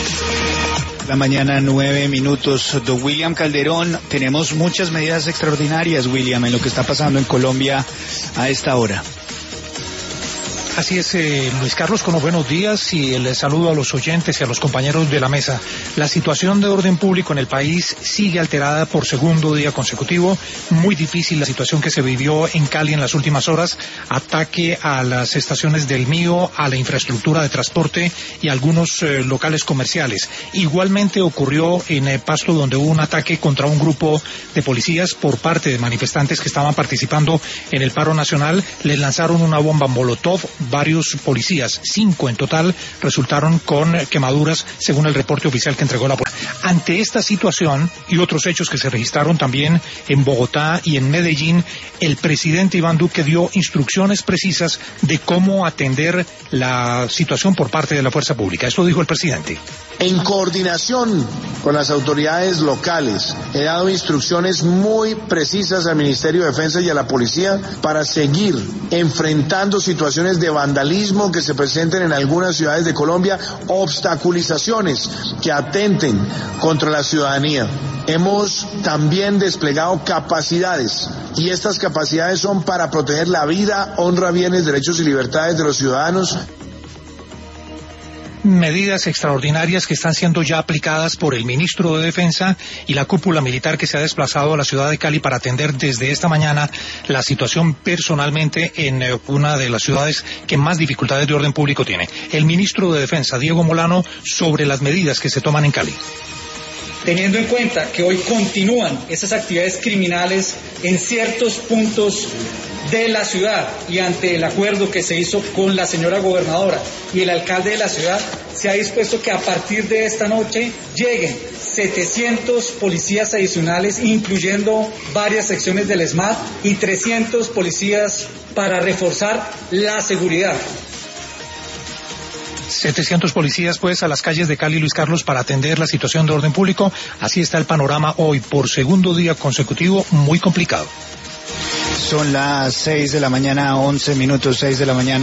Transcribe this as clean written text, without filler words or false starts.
La mañana, 9 minutos. Don William Calderón, tenemos muchas medidas extraordinarias, William, en lo que está pasando en Colombia a esta hora. Así es, Luis Carlos, con los buenos días y el saludo a los oyentes y a los compañeros de la mesa. La situación de orden público en el país sigue alterada por segundo día consecutivo. Muy difícil la situación que se vivió en Cali en las últimas horas. Ataque a las estaciones del Mío, a la infraestructura de transporte y a algunos locales comerciales. Igualmente ocurrió en Pasto, donde hubo un ataque contra un grupo de policías por parte de manifestantes que estaban participando en el paro nacional. Les lanzaron una bomba molotov. Varios policías, 5 en total, resultaron con quemaduras, según el reporte oficial que entregó la policía. Ante esta situación y otros hechos que se registraron también en Bogotá y en Medellín, el presidente Iván Duque dio instrucciones precisas de cómo atender la situación por parte de la fuerza pública. Esto dijo el presidente. En coordinación con las autoridades locales, he dado instrucciones muy precisas al Ministerio de Defensa y a la policía para seguir enfrentando situaciones de vandalismo que se presenten en algunas ciudades de Colombia, obstaculizaciones que atenten contra la ciudadanía. Hemos también desplegado capacidades y estas capacidades son para proteger la vida, honra, bienes, derechos y libertades de los ciudadanos. Medidas extraordinarias que están siendo ya aplicadas por el ministro de Defensa y la cúpula militar que se ha desplazado a la ciudad de Cali para atender desde esta mañana la situación personalmente en una de las ciudades que más dificultades de orden público tiene. El ministro de Defensa, Diego Molano, sobre las medidas que se toman en Cali. Teniendo en cuenta que hoy continúan esas actividades criminales en ciertos puntos de la ciudad y ante el acuerdo que se hizo con la señora gobernadora y el alcalde de la ciudad, se ha dispuesto que a partir de esta noche lleguen 700 policías adicionales, incluyendo varias secciones del SMAT, y 300 policías para reforzar la seguridad. 700 policías, pues, a las calles de Cali, Luis Carlos, para atender la situación de orden público. Así está el panorama hoy, por segundo día consecutivo, muy complicado. Son las 6 de la mañana, 11 minutos, 6 de la mañana.